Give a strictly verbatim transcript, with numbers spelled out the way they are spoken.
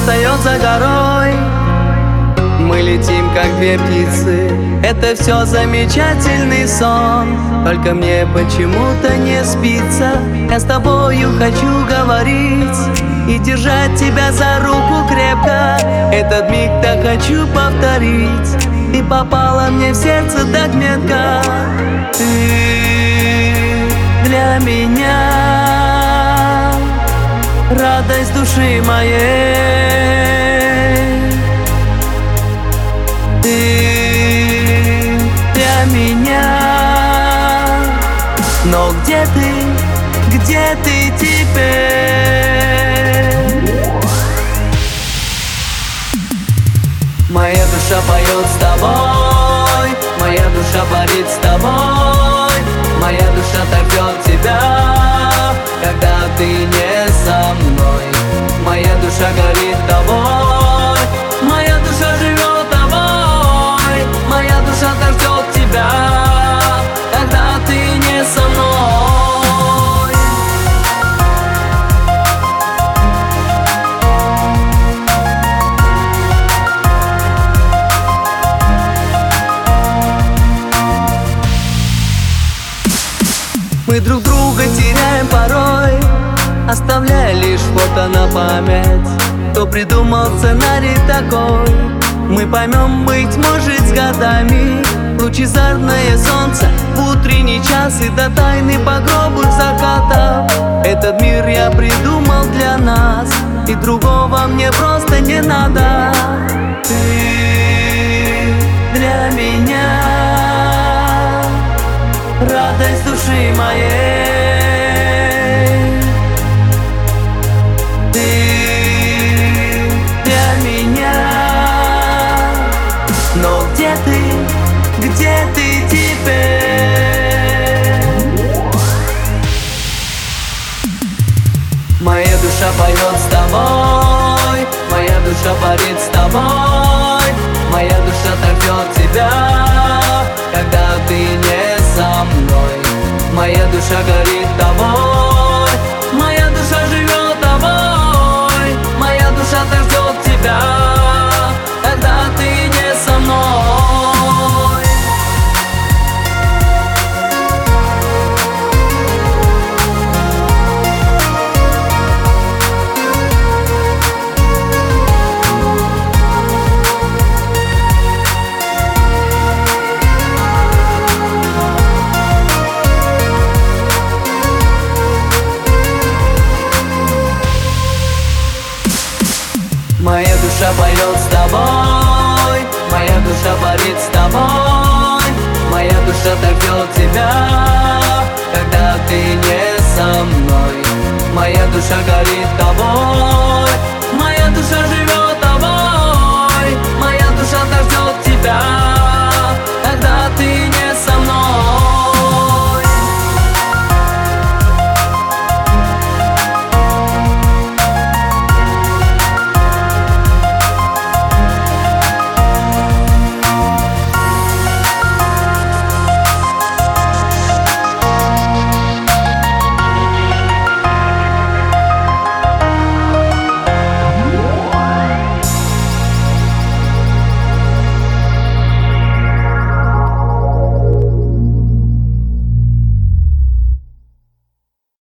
встает за горой. Мы летим, как две птицы, это все замечательный сон. Только мне почему-то не спится. Я с тобою хочу говорить и держать тебя за руку крепко. Этот миг так хочу повторить, и попала мне в сердце так метко. Ты для меня радость души моей. Ты для меня. Но где ты, где ты теперь? Моя душа поет с тобой, моя душа парит с тобой. Моя душа так ждет тебя, когда ты не со мной. Моя душа горит тобой, моя душа живет тобой. Моя душа так ждет тебя, когда ты не со мной. Мы друг друга теряем порой, оставляя лишь фото на память. Кто придумал сценарий такой, мы поймем, быть может, с годами. Лучезарное солнце в утренний час и до тайны по гробу заката. Этот мир я придумал для нас, и другого мне просто не надо. Ты для меня радость души моей. Ты для меня. Но где ты, где ты теперь? Моя душа поет с тобой, моя душа парит с тобой. Моя душа так ждет тебя, когда ты не со мной. Моя душа горит тобой, моя душа живет тобой. Моя душа так ждет тебя, когда ты не со мной. Моя душа поет с тобой, моя душа парит с тобой. Моя душа так ждет тебя, когда ты не со мной. Моя душа горит тобой, моя душа живет